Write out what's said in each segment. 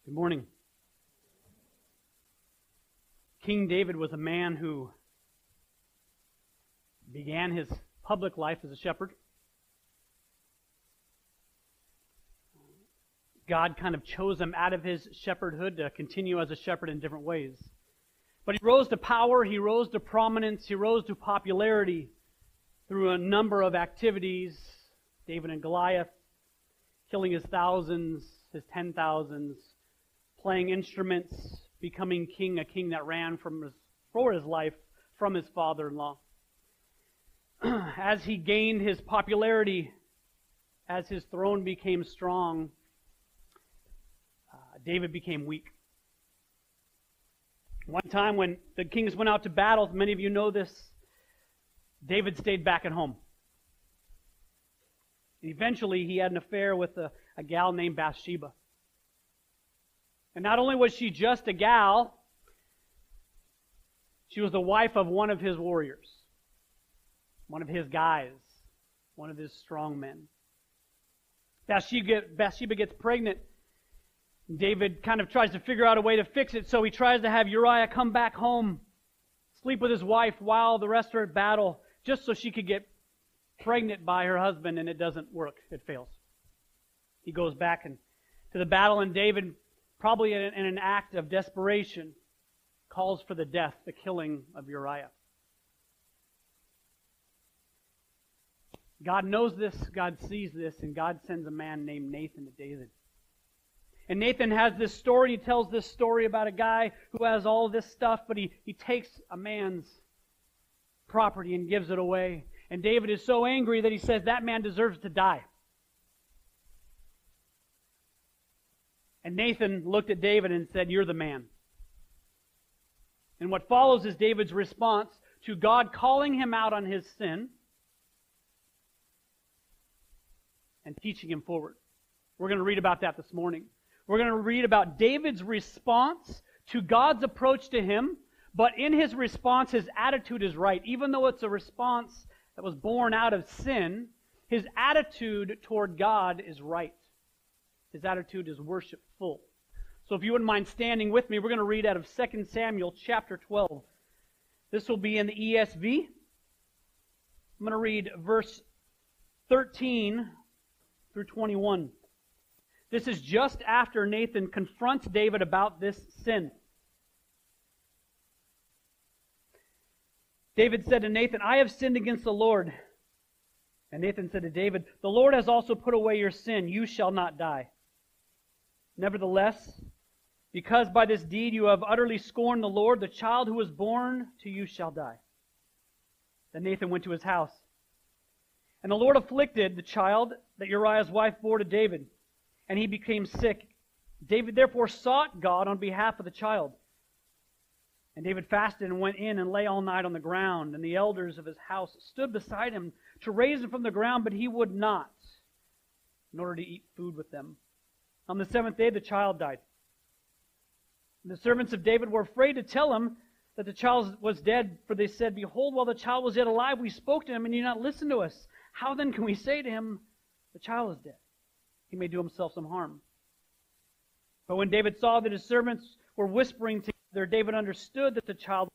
Good morning. King David was a man who began his public life as a shepherd. God kind of chose him out of his shepherdhood to continue as a shepherd in different ways. But he rose to power, he rose to prominence, he rose to popularity through a number of activities. David and Goliath, killing his thousands, his 10,000s, playing instruments, becoming king, a king that ran for his life from his father-in-law. As he gained his popularity, as his throne became strong, David became weak. One time when the kings went out to battle, many of you know this, David stayed back at home. Eventually, he had an affair with a gal named Bathsheba. And not only was she just a gal, she was the wife of one of his warriors, one of his guys, one of his strong men. Bathsheba gets pregnant. David kind of tries to figure out a way to fix it, so he tries to have Uriah come back home, sleep with his wife while the rest are at battle, just so she could get pregnant by her husband, and it doesn't work. It fails. He goes back to the battle, and David, probably in an act of desperation, calls for the killing of Uriah. God knows this, God sees this, and God sends a man named Nathan to David. And Nathan has this story, he tells this story about a guy who has all this stuff, but he takes a man's property and gives it away. And David is so angry that he says that man deserves to die. And Nathan looked at David and said, "You're the man." And what follows is David's response to God calling him out on his sin and teaching him forward. We're going to read about that this morning. We're going to read about David's response to God's approach to him, but in his response, his attitude is right. Even though it's a response that was born out of sin, his attitude toward God is right. His attitude is worshipful. So if you wouldn't mind standing with me, we're going to read out of 2 Samuel chapter 12. This will be in the ESV. I'm going to read verse 13 through 21. This is just after Nathan confronts David about this sin. David said to Nathan, "I have sinned against the Lord." And Nathan said to David, "The Lord has also put away your sin. You shall not die. Nevertheless, because by this deed you have utterly scorned the Lord, the child who was born to you shall die." Then Nathan went to his house. And the Lord afflicted the child that Uriah's wife bore to David, and he became sick. David therefore sought God on behalf of the child. And David fasted and went in and lay all night on the ground. And the elders of his house stood beside him to raise him from the ground, but he would not, in order to eat food with them. On the seventh day the child died. And the servants of David were afraid to tell him that the child was dead, for they said, "Behold, while the child was yet alive, we spoke to him, and he did not listen to us. How then can we say to him, 'The child is dead'? He may do himself some harm." But when David saw that his servants were whispering together, David understood that the child...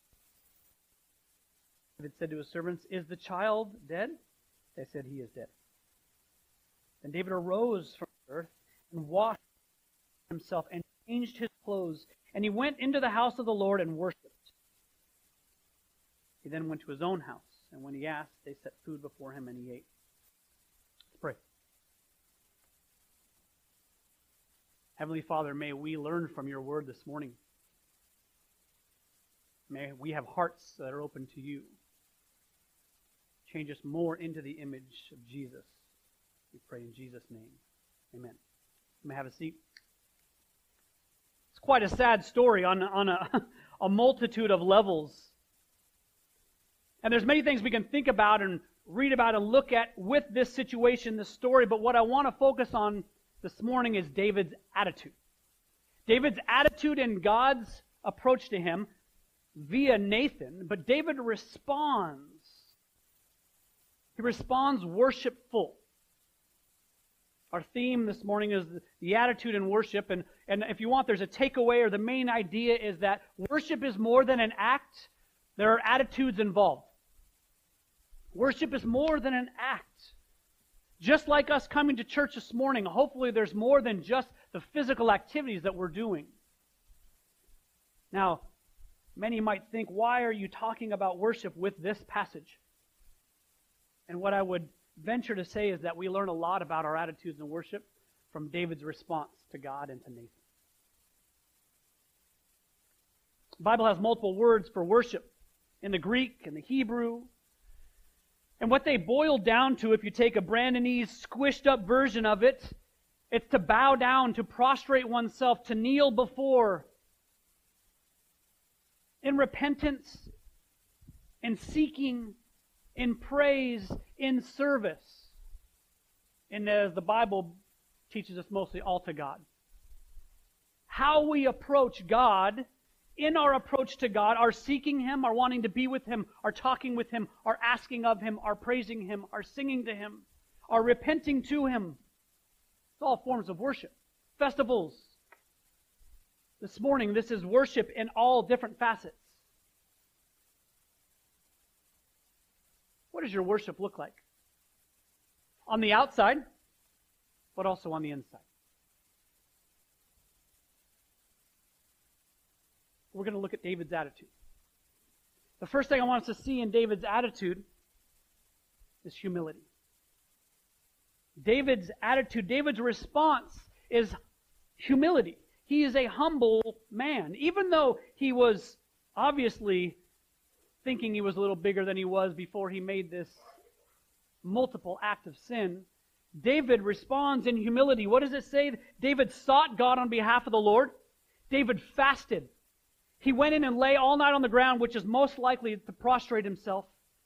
David said to his servants, "Is the child dead?" They said, "He is dead." Then David arose from the earth and washed himself and changed his clothes. And he went into the house of the Lord and worshipped. He then went to his own house. And when he asked, they set food before him and he ate. Let's pray. Heavenly Father, may we learn from your word this morning. May we have hearts that are open to you. Change us more into the image of Jesus. We pray in Jesus' name. Amen. You may have a seat. It's quite a sad story on a multitude of levels. And there's many things we can think about and read about and look at with this situation, this story, but what I want to focus on this morning is David's attitude. David's attitude and God's approach to him via Nathan, but David responds. He responds worshipful. Our theme this morning is the attitude in worship. And if you want, there's a takeaway, or the main idea is that worship is more than an act. There are attitudes involved. Worship is more than an act. Just like us coming to church this morning, hopefully there's more than just the physical activities that we're doing. Now, many might think, why are you talking about worship with this passage? And what I would venture to say is that we learn a lot about our attitudes in worship from David's response to God and to Nathan. The Bible has multiple words for worship in the Greek and the Hebrew. And what they boil down to, if you take a Brandonese squished up version of it, it's to bow down, to prostrate oneself, to kneel before, in repentance, in seeking, in praise, in service. And as the Bible teaches us mostly, all to God. How we approach God, in our approach to God, our seeking Him, our wanting to be with Him, our talking with Him, our asking of Him, our praising Him, our singing to Him, our repenting to Him. It's all forms of worship. Festivals. This morning, this is worship in all different facets. What does your worship look like? On the outside, but also on the inside. We're going to look at David's attitude. The first thing I want us to see in David's attitude is humility. David's attitude, David's response is humility. He is a humble man. Even though he was obviously thinking he was a little bigger than he was before he made this multiple act of sin, David responds in humility. What does it say? David sought God on behalf of the Lord. David fasted. He went in and lay all night on the ground, which is most likely to prostrate himself.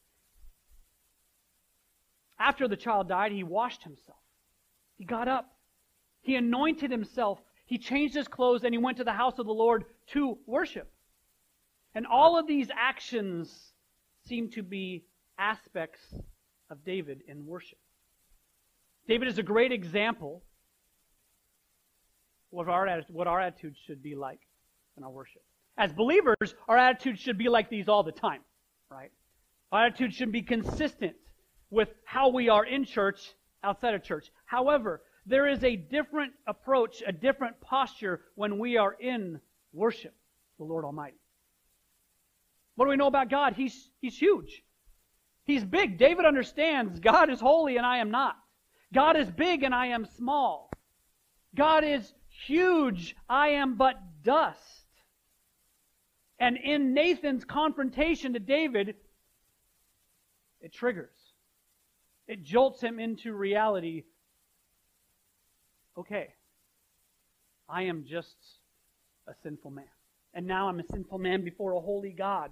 After the child died, he washed himself. He got up. He anointed himself. He changed his clothes and he went to the house of the Lord to worship. And all of these actions seem to be aspects of David in worship. David is a great example of what our attitude should be like in our worship. As believers, our attitude should be like these all the time, right? Our attitude should be consistent with how we are in church, outside of church. However, there is a different approach, a different posture when we are in worship, the Lord Almighty. What do we know about God? He's huge. He's big. David understands God is holy and I am not. God is big and I am small. God is huge. I am but dust. And in Nathan's confrontation to David, it triggers. It jolts him into reality. Okay, I am just a sinful man. And now I'm a sinful man before a holy God.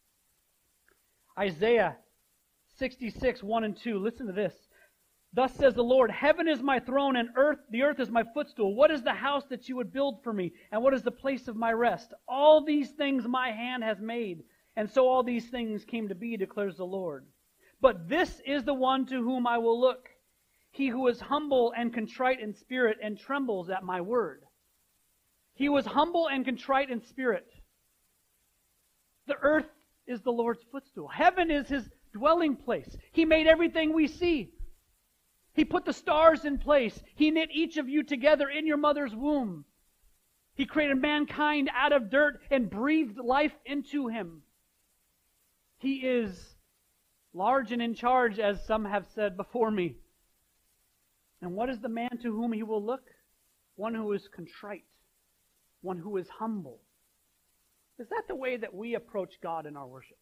Isaiah 66, 1 and 2. Listen to this. Thus says the Lord, heaven is my throne and the earth is my footstool. What is the house that you would build for me? And what is the place of my rest? All these things my hand has made. And so all these things came to be, declares the Lord. But this is the one to whom I will look. He who is humble and contrite in spirit and trembles at my word. He was humble and contrite in spirit. The earth is the Lord's footstool. Heaven is His dwelling place. He made everything we see. He put the stars in place. He knit each of you together in your mother's womb. He created mankind out of dirt and breathed life into him. He is large and in charge, as some have said before me. And what is the man to whom He will look? One who is contrite. One who is humble. Is that the way that we approach God in our worship?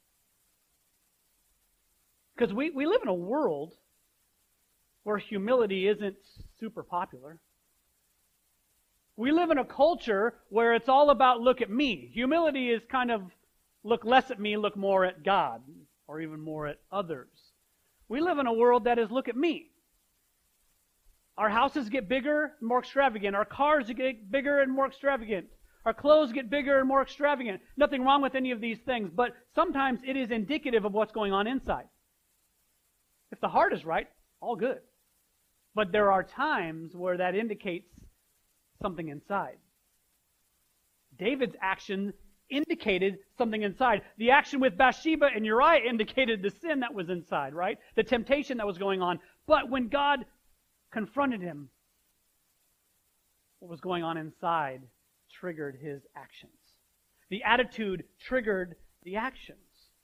Because we live in a world where humility isn't super popular. We live in a culture where it's all about look at me. Humility is kind of look less at me, look more at God, or even more at others. We live in a world that is look at me. Our houses get bigger and more extravagant. Our cars get bigger and more extravagant. Our clothes get bigger and more extravagant. Nothing wrong with any of these things, but sometimes it is indicative of what's going on inside. If the heart is right, all good. But there are times where that indicates something inside. David's action indicated something inside. The action with Bathsheba and Uriah indicated the sin that was inside, right? The temptation that was going on. But when God confronted him, what was going on inside triggered his actions. The attitude triggered the actions.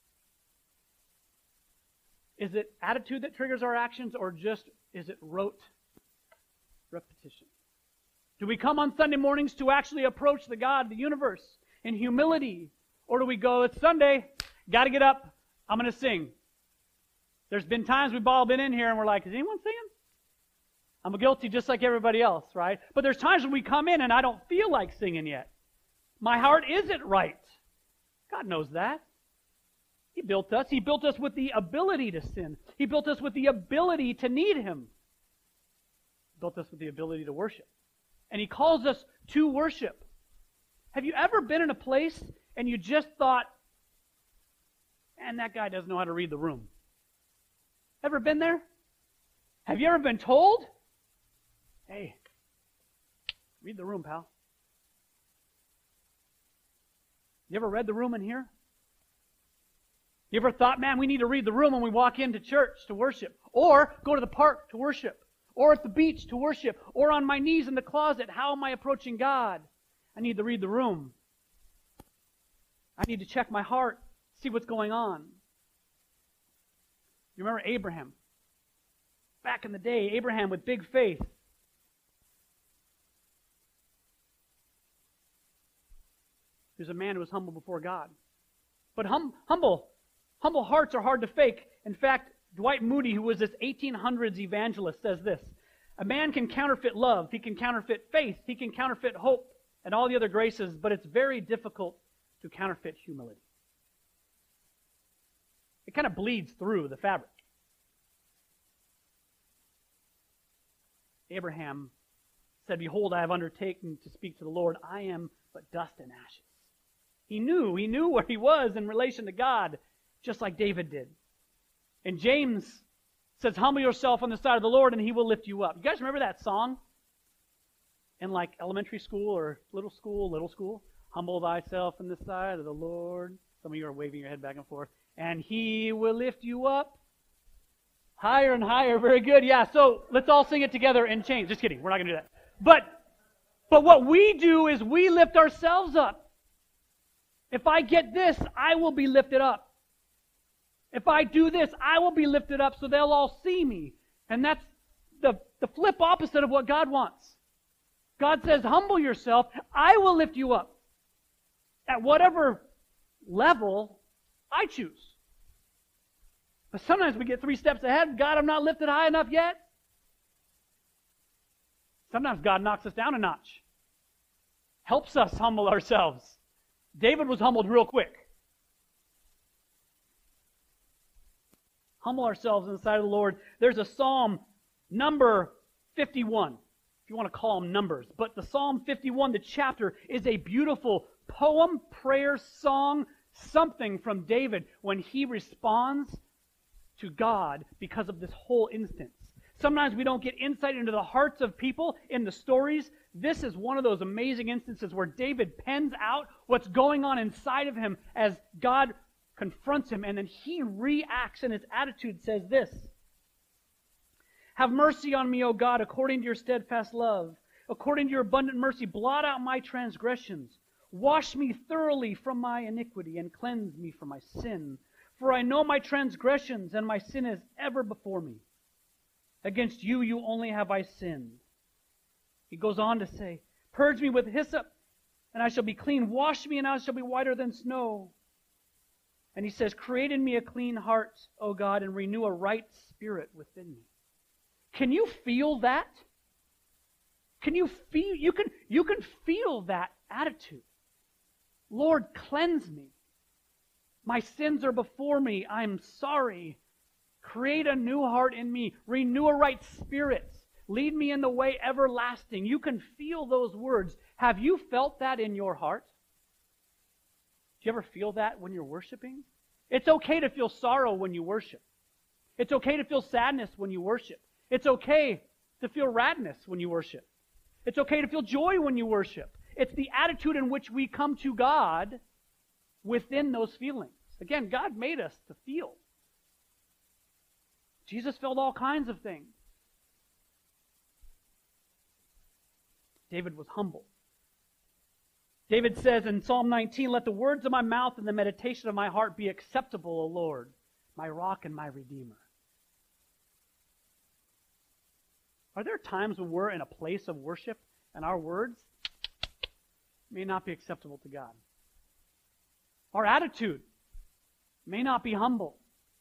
Is it attitude that triggers our actions, or just is it rote repetition? Do we come on Sunday mornings to actually approach the God, the universe, in humility? Or do we go, it's Sunday, got to get up, I'm going to sing. There's been times we've all been in here and we're like, is anyone singing? I'm guilty just like everybody else, right? But there's times when we come in and I don't feel like singing yet. My heart isn't right. God knows that. He built us. He built us with the ability to sin. He built us with the ability to need Him. He built us with the ability to worship. And He calls us to worship. Have you ever been in a place and you just thought, man, that guy doesn't know how to read the room? Ever been there? Have you ever been told, hey, read the room, pal? You ever read the room in here? You ever thought, man, we need to read the room when we walk into church to worship? Or go to the park to worship? Or at the beach to worship? Or on my knees in the closet, how am I approaching God? I need to read the room. I need to check my heart, see what's going on. You remember Abraham? Back in the day, Abraham with big faith. He was a man who was humble before God. But humble hearts are hard to fake. In fact, Dwight Moody, who was this 1800s evangelist, says this: a man can counterfeit love, he can counterfeit faith, he can counterfeit hope, and all the other graces, but it's very difficult to counterfeit humility. It kind of bleeds through the fabric. Abraham said, behold, I have undertaken to speak to the Lord. I am but dust and ashes. He knew where he was in relation to God, just like David did. And James says, humble yourself on the side of the Lord and He will lift you up. You guys remember that song? In like elementary school or little school? Humble thyself in the sight of the Lord. Some of you are waving your head back and forth. And He will lift you up higher and higher. Very good. Yeah, so let's all sing it together and change. Just kidding. We're not going to do that. But what we do is we lift ourselves up. If I get this, I will be lifted up. If I do this, I will be lifted up so they'll all see me. And that's the flip opposite of what God wants. God says, humble yourself, I will lift you up. At whatever level I choose. But sometimes we get 3 steps ahead. God, I'm not lifted high enough yet. Sometimes God knocks us down a notch. Helps us humble ourselves. David was humbled real quick. Humble ourselves in the sight of the Lord. There's a Psalm, number 51, if you want to call them numbers. But the Psalm 51, the chapter, is a beautiful poem, prayer, song, something from David when he responds to God because of this whole instance. Sometimes we don't get insight into the hearts of people in the stories. This is one of those amazing instances where David pens out what's going on inside of him as God confronts him, and then he reacts, and his attitude says this: have mercy on me, O God, according to your steadfast love. According to your abundant mercy, blot out my transgressions. Wash me thoroughly from my iniquity and cleanse me from my sin. For I know my transgressions, and my sin is ever before me. Against you only have I sinned. He goes on to say, purge me with hyssop, and I shall be clean. Wash me, and I shall be whiter than snow. And he says, create in me a clean heart, O God, and renew a right spirit within me. Can you feel that? Can you feel? You can feel that attitude. Lord, cleanse me. My sins are before me. I'm sorry. Create a new heart in me. Renew a right spirit. Lead me in the way everlasting. You can feel those words. Have you felt that in your heart? Do you ever feel that when you're worshiping? It's okay to feel sorrow when you worship. It's okay to feel sadness when you worship. It's okay to feel radness when you worship. It's okay to feel joy when you worship. It's the attitude in which we come to God within those feelings. Again, God made us to feel. Jesus felt all kinds of things. David was humble. David says in Psalm 19, "Let the words of my mouth and the meditation of my heart be acceptable, O Lord, my rock and my redeemer." Are there times when we're in a place of worship and our words may not be acceptable to God? Our attitude may not be humble.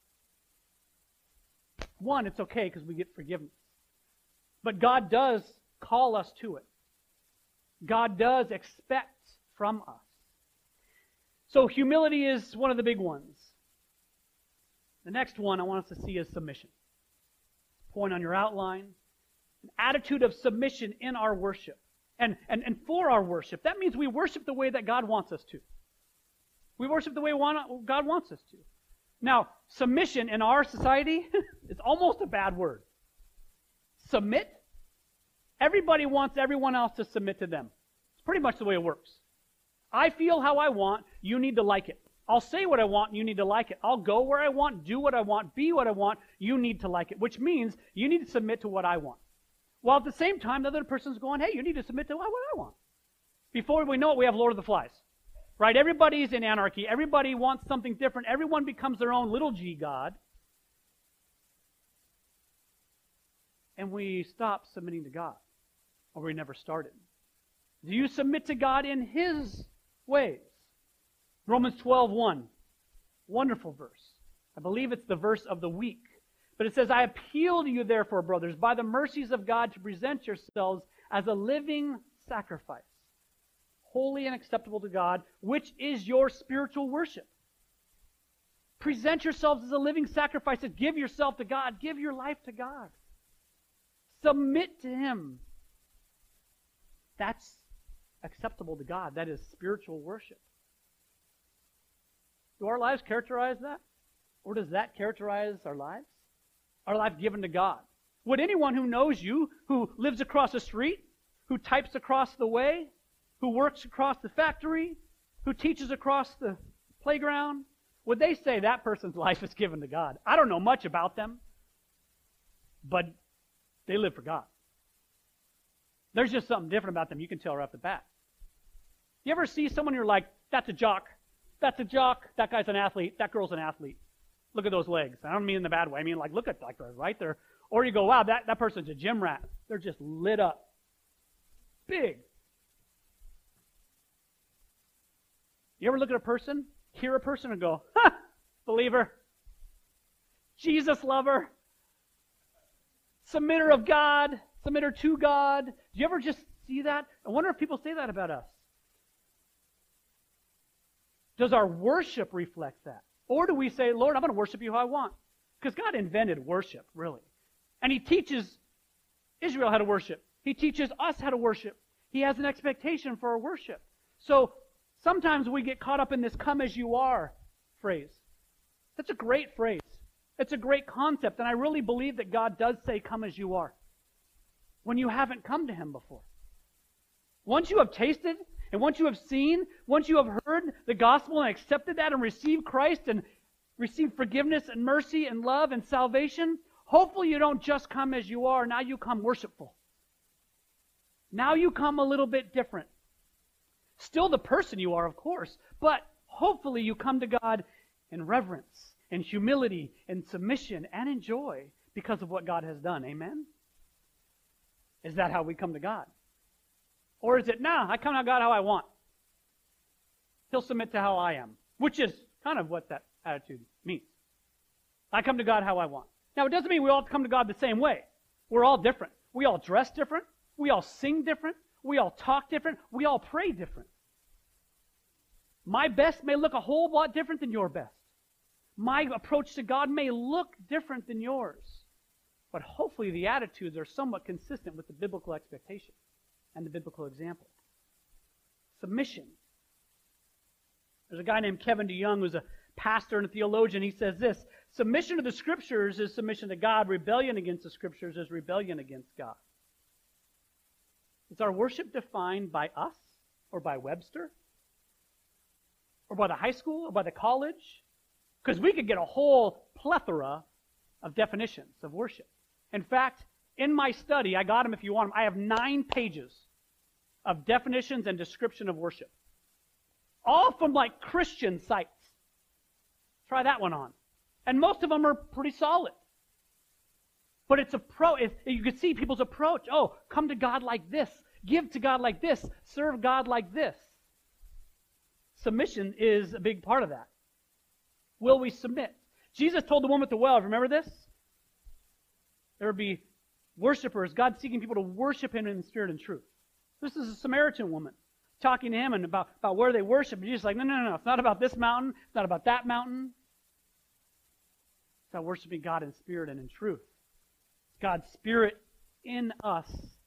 One, it's okay because we get forgiveness. But God does call us to it. God does expect from us. So humility is one of the big ones. The next one I want us to see is submission. Point on your outline. An attitude of submission in our worship. And for our worship. That means we worship the way that God wants us to. We worship the way God wants us to. Now, submission in our society is almost a bad word. Submit? Everybody wants everyone else to submit to them. It's pretty much the way it works. I feel how I want, you need to like it. I'll say what I want, you need to like it. I'll go where I want, do what I want, be what I want, you need to like it. Which means you need to submit to what I want. While at the same time, the other person's going, hey, you need to submit to what I want. Before we know it, we have Lord of the Flies. Right? Everybody's in anarchy. Everybody wants something different. Everyone becomes their own little g God. And we stop submitting to God. Or we never started. Do you submit to God in His ways? Romans 12:1. Wonderful verse. I believe it's the verse of the week. But it says, I appeal to you, therefore, brothers, by the mercies of God, to present yourselves as a living sacrifice, holy and acceptable to God, which is your spiritual worship. Present yourselves as a living sacrifice. Give yourself to God. Give your life to God. Submit to Him. That's acceptable to God. That is spiritual worship. Do our lives characterize that? Or does that characterize our lives? Our life given to God. Would anyone who knows you, who lives across the street, who types across the way, who works across the factory, who teaches across the playground, would they say that person's life is given to God? I don't know much about them, but they live for God. There's just something different about them. You can tell right off the bat. You ever see someone you're like, that's a jock. That's a jock. That guy's an athlete. That girl's an athlete. Look at those legs. I don't mean in the bad way. I mean like, look at like right there. Or you go, wow, that person's a gym rat. They're just lit up. Big. You ever look at a person, hear a person, and go, ha, believer, Jesus lover, submitter of God, submitter to God. Do you ever just see that? I wonder if people say that about us. Does our worship reflect that? Or do we say, Lord, I'm going to worship you how I want? Because God invented worship, really. And He teaches Israel how to worship. He teaches us how to worship. He has an expectation for our worship. So sometimes we get caught up in this come as you are phrase. That's a great phrase. It's a great concept. And I really believe that God does say come as you are. When you haven't come to Him before. Once you have tasted, and once you have seen, once you have heard the gospel and accepted that and received Christ and received forgiveness and mercy and love and salvation, hopefully you don't just come as you are. Now you come worshipful. Now you come a little bit different. Still the person you are, of course, but hopefully you come to God in reverence, in humility, in submission, and in joy because of what God has done. Amen? Is that how we come to God? Or is it, I come to God how I want. He'll submit to how I am, which is kind of what that attitude means. I come to God how I want. Now, it doesn't mean we all come to God the same way. We're all different. We all dress different. We all sing different. We all talk different. We all pray different. My best may look a whole lot different than your best. My approach to God may look different than yours. But hopefully the attitudes are somewhat consistent with the biblical expectation and the biblical example. Submission. There's a guy named Kevin DeYoung who's a pastor and a theologian. He says this: submission to the Scriptures is submission to God. Rebellion against the Scriptures is rebellion against God. Is our worship defined by us or by Webster? Or by the high school or by the college? Because we could get a whole plethora of definitions of worship. In fact, in my study, I got them if you want them, I have 9 pages of definitions and description of worship. All from like Christian sites. Try that one on. And most of them are pretty solid. But it's you can see people's approach. Oh, come to God like this. Give to God like this. Serve God like this. Submission is a big part of that. Will we submit? Jesus told the woman at the well, remember this? There would be worshipers, God seeking people to worship Him in spirit and truth. This is a Samaritan woman talking to Him and about where they worship. And Jesus is like, no, it's not about this mountain. It's not about that mountain. It's about worshiping God in spirit and in truth. God's Spirit in us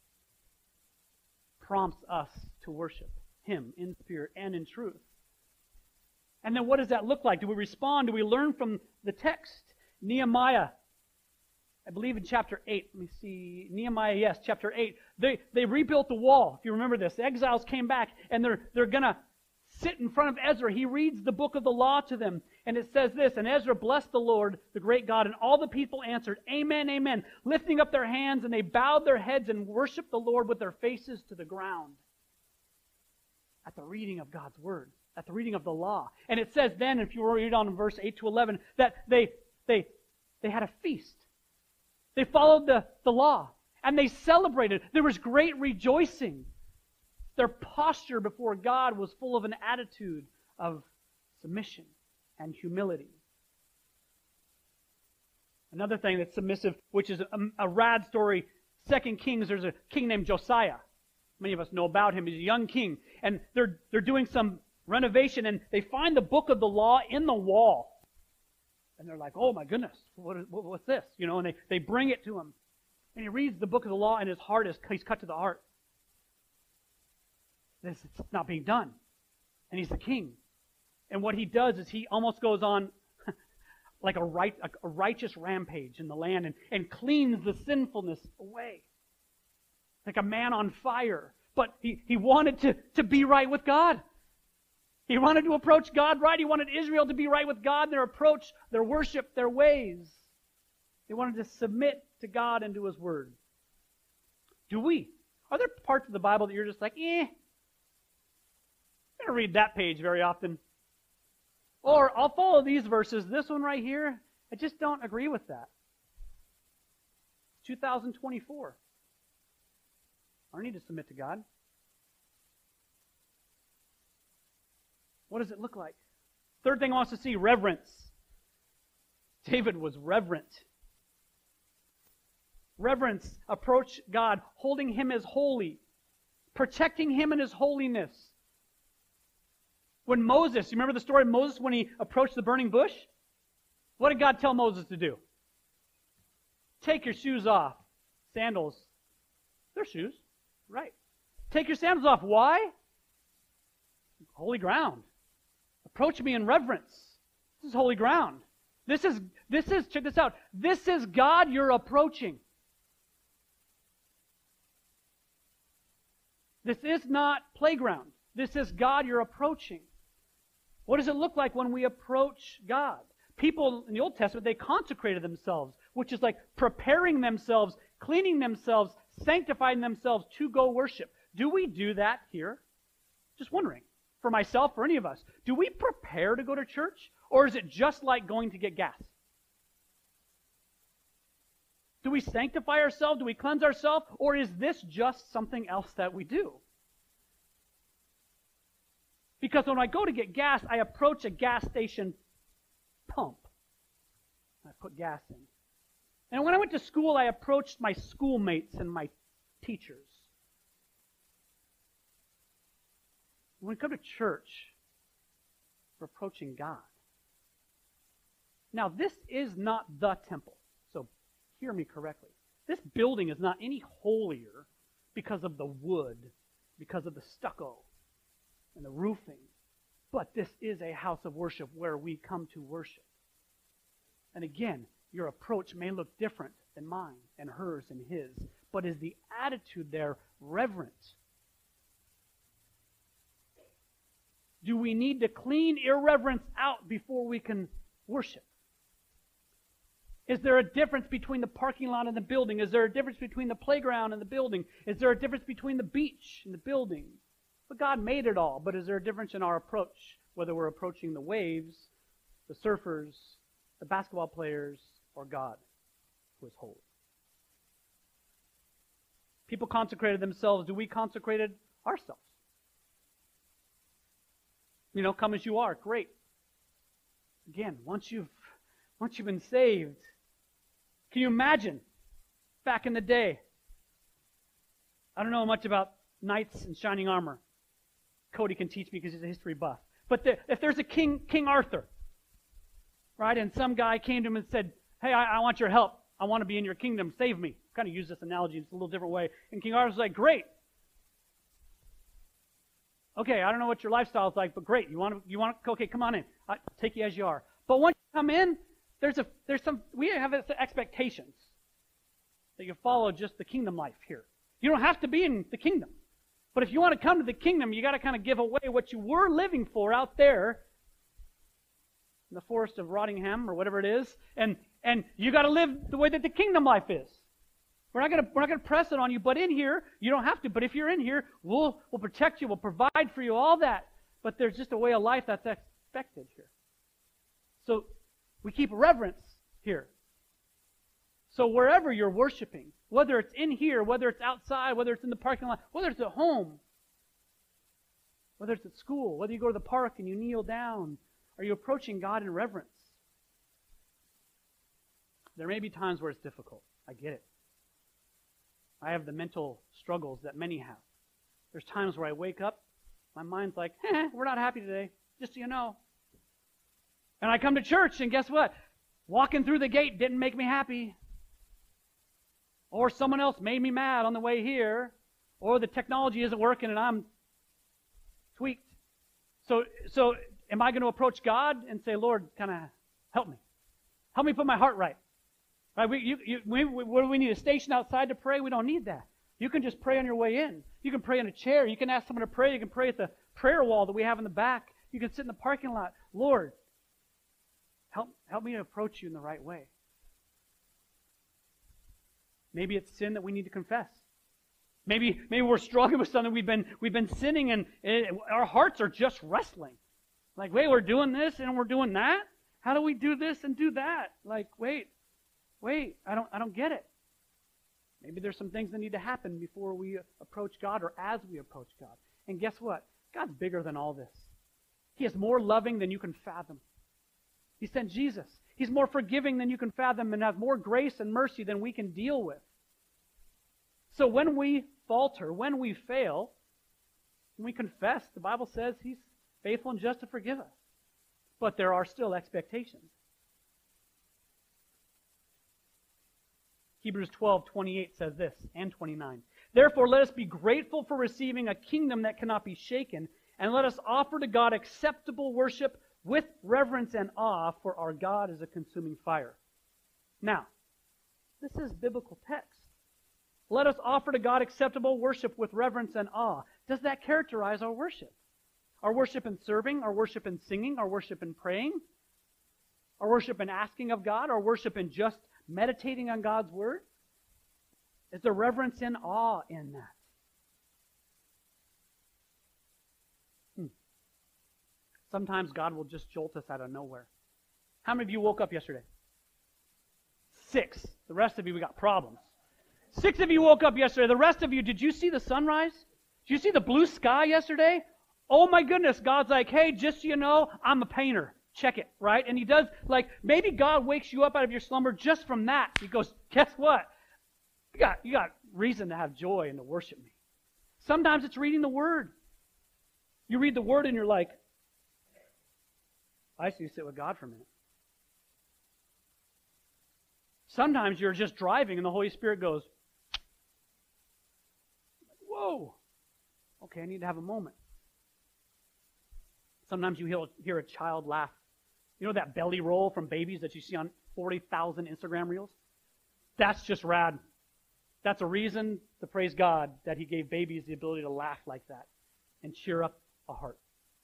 prompts us to worship Him in spirit and in truth. And then what does that look like? Do we respond? Do we learn from the text? Nehemiah, I believe in chapter 8. Let me see. Nehemiah, yes, chapter 8. They rebuilt the wall. If you remember this, the exiles came back and they're going to sit in front of Ezra. He reads the book of the law to them. And it says this, and Ezra blessed the Lord, the great God, and all the people answered, Amen, amen, lifting up their hands, and they bowed their heads and worshiped the Lord with their faces to the ground. At the reading of God's word, at the reading of the law. And it says then, if you read on in verse 8 to 11, that they had a feast. They followed the law, and they celebrated. There was great rejoicing. Their posture before God was full of an attitude of submission and humility. Another thing that's submissive, which is a rad story, 2 Kings, there's a king named Josiah. Many of us know about him. He's a young king. And they're doing some renovation, and they find the book of the law in the wall. And they're like, oh my goodness, what's this? You know, and they bring it to him. And he reads the book of the law, and he's cut to the heart. It's not being done. And he's the king. And what he does is he almost goes on like a righteous rampage in the land and cleans the sinfulness away. Like a man on fire. But he wanted to be right with God. He wanted to approach God right. He wanted Israel to be right with God, their approach, their worship, their ways. They wanted to submit to God and to His Word. Do we? Are there parts of the Bible that you're just like, I don't read that page very often. Or I'll follow these verses. This one right here, I just don't agree with that. 2024. I need to submit to God. What does it look like? Third thing I want us to see, reverence. David was reverent. Reverence, approach God, holding Him as holy, protecting Him in His holiness. When Moses, you remember the story of Moses when he approached the burning bush? What did God tell Moses to do? Take your shoes off. Sandals. They're shoes. Right. Take your sandals off. Why? Holy ground. Approach me in reverence. This is holy ground. This is, check this out. This is God you're approaching. This is not playground. This is God you're approaching. What does it look like when we approach God? People in the Old Testament, they consecrated themselves, which is like preparing themselves, cleaning themselves, sanctifying themselves to go worship. Do we do that here? Just wondering. For myself, for any of us. Do we prepare to go to church? Or is it just like going to get gas? Do we sanctify ourselves? Do we cleanse ourselves? Or is this just something else that we do? Because when I go to get gas, I approach a gas station pump. I put gas in. And when I went to school, I approached my schoolmates and my teachers. When we come to church, we're approaching God. Now, this is not the temple, so hear me correctly. This building is not any holier because of the wood, because of the stucco and the roofing. But this is a house of worship where we come to worship. And again, your approach may look different than mine and hers and his, but is the attitude there reverent? Do we need to clean irreverence out before we can worship? Is there a difference between the parking lot and the building? Is there a difference between the playground and the building? Is there a difference between the beach and the building? But God made it all, but is there a difference in our approach, whether we're approaching the waves, the surfers, the basketball players, or God, who is holy? People consecrated themselves. Do we consecrated ourselves? Come as you are. Great. Again, once you've been saved, can you imagine back in the day? I don't know much about knights in shining armor. Cody can teach me because he's a history buff. But if there's a King Arthur, right, and some guy came to him and said, hey, I want your help. I want to be in your kingdom. Save me. Kind of use this analogy. It's a little different way. And King Arthur's like, great. Okay, I don't know what your lifestyle's like, but great. You want to? Okay, come on in. I'll take you as you are. But once you come in, we have expectations that you follow just the kingdom life here. You don't have to be in the kingdom. But if you want to come to the kingdom, you got to kind of give away what you were living for out there in the forest of Rottingham or whatever it is, and you got to live the way that the kingdom life is. We're not going to press it on you, but in here, you don't have to. But if you're in here, we'll protect you, we'll provide for you, all that. But there's just a way of life that's expected here. So we keep reverence here. So wherever you're worshiping, whether it's in here, whether it's outside, whether it's in the parking lot, whether it's at home, whether it's at school, whether you go to the park and you kneel down, are you approaching God in reverence? There may be times where it's difficult. I get it. I have the mental struggles that many have. There's times where I wake up, my mind's like, we're not happy today, just so you know. And I come to church, and guess what? Walking through the gate didn't make me happy. Or someone else made me mad on the way here. Or the technology isn't working and I'm tweaked. So am I going to approach God and say, Lord, kind of help me? Help me put my heart right. Right? We need a station outside to pray? We don't need that. You can just pray on your way in. You can pray in a chair. You can ask someone to pray. You can pray at the prayer wall that we have in the back. You can sit in the parking lot. Lord, help me to approach you in the right way. Maybe it's sin that we need to confess. Maybe we're struggling with something. We've been sinning and our hearts are just wrestling. Like, wait, we're doing this and we're doing that? How do we do this and do that? Like, wait, I don't get it. Maybe there's some things that need to happen before we approach God or as we approach God. And guess what? God's bigger than all this. He is more loving than you can fathom. He sent Jesus. He's more forgiving than you can fathom and has more grace and mercy than we can deal with. So when we falter, when we fail, when we confess, the Bible says He's faithful and just to forgive us. But there are still expectations. Hebrews 12:28 says this, and 29. Therefore, let us be grateful for receiving a kingdom that cannot be shaken, and let us offer to God acceptable worship with reverence and awe, for our God is a consuming fire. Now, this is biblical text. Let us offer to God acceptable worship with reverence and awe. Does that characterize our worship? Our worship in serving, our worship in singing, our worship in praying, our worship in asking of God, our worship in just meditating on God's Word? Is there reverence and awe in that? Sometimes God will just jolt us out of nowhere. How many of you woke up yesterday? 6. The rest of you, we got problems. 6 of you woke up yesterday. The rest of you, did you see the sunrise? Did you see the blue sky yesterday? Oh my goodness, God's like, hey, just so you know, I'm a painter. Check it, right? And He does, like, maybe God wakes you up out of your slumber just from that. He goes, guess what? You got reason to have joy and to worship me. Sometimes it's reading the Word. You read the Word and you're like, I used to sit with God for a minute. Sometimes you're just driving and the Holy Spirit goes, whoa, okay, I need to have a moment. Sometimes you hear a child laugh. You know that belly roll from babies that you see on 40,000 Instagram reels? That's just rad. That's a reason to praise God that he gave babies the ability to laugh like that and cheer up a heart.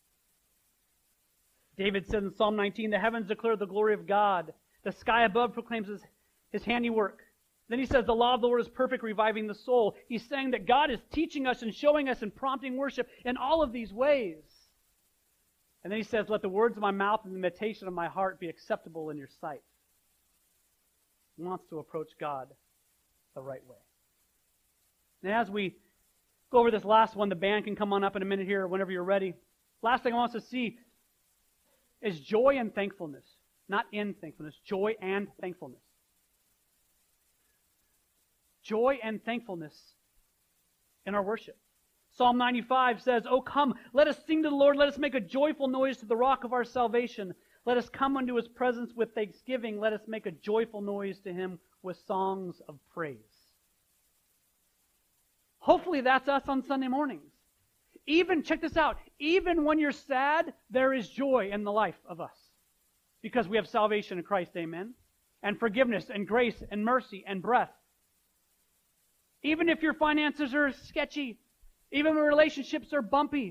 David said in Psalm 19, the heavens declare the glory of God. The sky above proclaims his handiwork. Then he says, the law of the Lord is perfect, reviving the soul. He's saying that God is teaching us and showing us and prompting worship in all of these ways. And then he says, let the words of my mouth and the meditation of my heart be acceptable in your sight. He wants to approach God the right way. And as we go over this last one, the band can come on up in a minute here whenever you're ready. Last thing I want us to see is joy and thankfulness. Not in thankfulness, joy and thankfulness. Joy and thankfulness in our worship. Psalm 95 says, oh, come, let us sing to the Lord. Let us make a joyful noise to the rock of our salvation. Let us come unto his presence with thanksgiving. Let us make a joyful noise to him with songs of praise. Hopefully that's us on Sunday mornings. Even, check this out, even when you're sad, there is joy in the life of us. Because we have salvation in Christ, amen? And forgiveness and grace and mercy and breath. Even if your finances are sketchy, even when relationships are bumpy,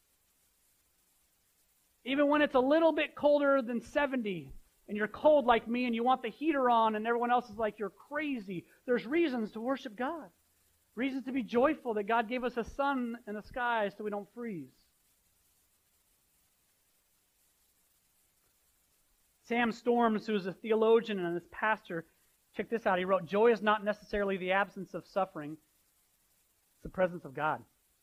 even when it's a little bit colder than 70, and you're cold like me and you want the heater on and everyone else is like, you're crazy, there's reasons to worship God. Reasons to be joyful that God gave us a sun in the sky so we don't freeze. Sam Storms, who is a theologian and a pastor, check this out. He wrote, joy is not necessarily the absence of suffering. It's the presence of God.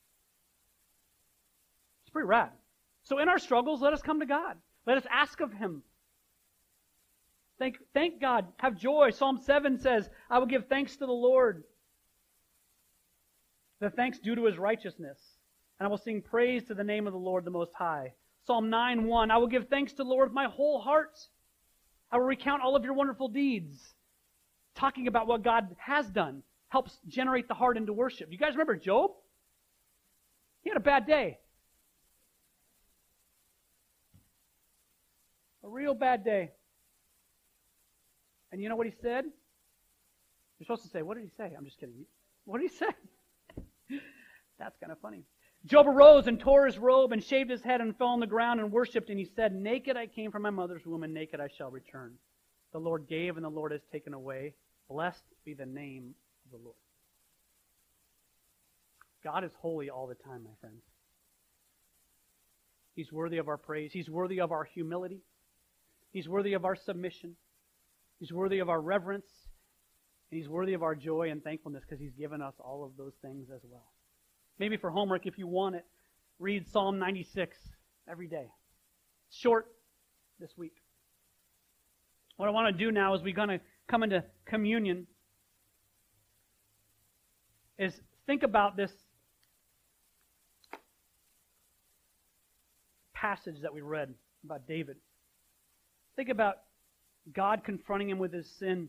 It's pretty rad. So in our struggles, let us come to God. Let us ask of him. Thank God. Have joy. Psalm 7 says, I will give thanks to the Lord. The thanks due to his righteousness. And I will sing praise to the name of the Lord the Most High. Psalm 9:1, I will give thanks to the Lord with my whole heart. I will recount all of your wonderful deeds. Talking about what God has done helps generate the heart into worship. You guys remember Job? He had a bad day. A real bad day. And you know what he said? You're supposed to say, what did he say? I'm just kidding. What did he say? That's kind of funny. Job arose and tore his robe and shaved his head and fell on the ground and worshipped. And he said, naked I came from my mother's womb, and naked I shall return. The Lord gave and the Lord has taken away. Blessed be the name of the Lord. God is holy all the time, my friends. He's worthy of our praise. He's worthy of our humility. He's worthy of our submission. He's worthy of our reverence. And he's worthy of our joy and thankfulness because he's given us all of those things as well. Maybe for homework, if you want it, read Psalm 96 every day. It's short this week. What I want to do now as we're going to come into communion is think about this passage that we read about David. Think about God confronting him with his sin.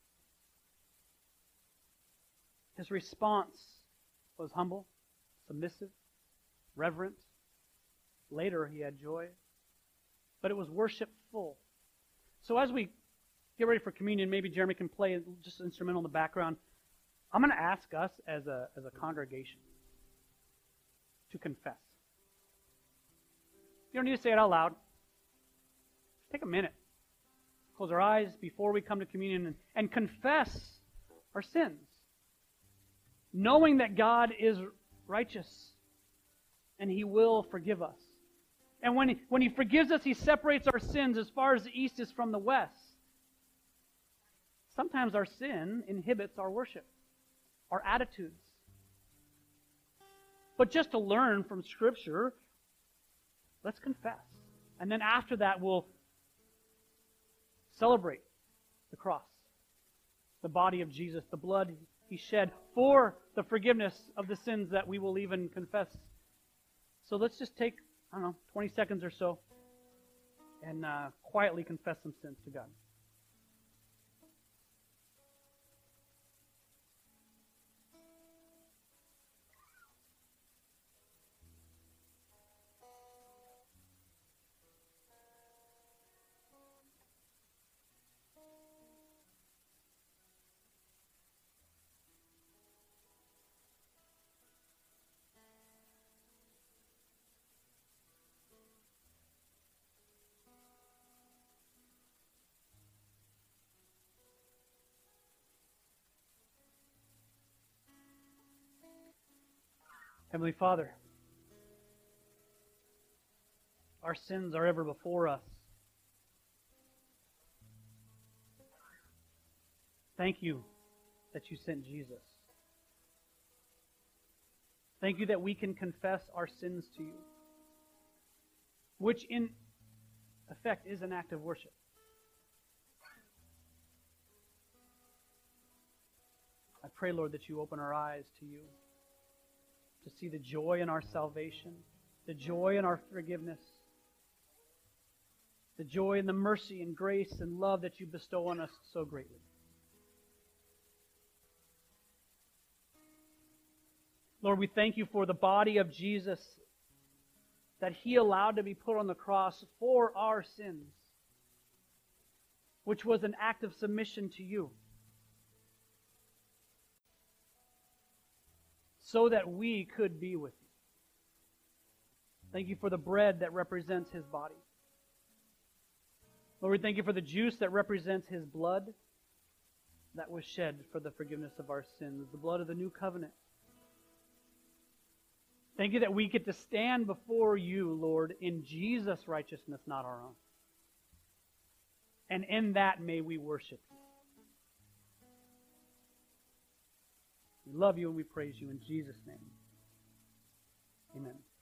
His response was humble, submissive, reverent. Later, he had joy. But it was worshipful. So as we get ready for communion, maybe Jeremy can play just an instrumental in the background. I'm going to ask us as a congregation to confess. You don't need to say it out loud. Just take a minute. Close our eyes before we come to communion and confess our sins. Knowing that God is righteous and he will forgive us. And when he forgives us, he separates our sins as far as the east is from the west. Sometimes our sin inhibits our worship, our attitudes. But just to learn from Scripture, let's confess. And then after that, we'll celebrate the cross, the body of Jesus, the blood he shed for the forgiveness of the sins that we will even confess. So let's just take, 20 seconds or so and quietly confess some sins to God. Heavenly Father, our sins are ever before us. Thank you that you sent Jesus. Thank you that we can confess our sins to you, which in effect is an act of worship. I pray, Lord, that you open our eyes to you, to see the joy in our salvation, the joy in our forgiveness, the joy in the mercy and grace and love that you bestow on us so greatly. Lord, we thank you for the body of Jesus that he allowed to be put on the cross for our sins, which was an act of submission to you, so that we could be with you. Thank you for the bread that represents his body. Lord, we thank you for the juice that represents his blood that was shed for the forgiveness of our sins, the blood of the new covenant. Thank you that we get to stand before you, Lord, in Jesus' righteousness, not our own. And in that may we worship you. We love you and we praise you in Jesus' name. Amen.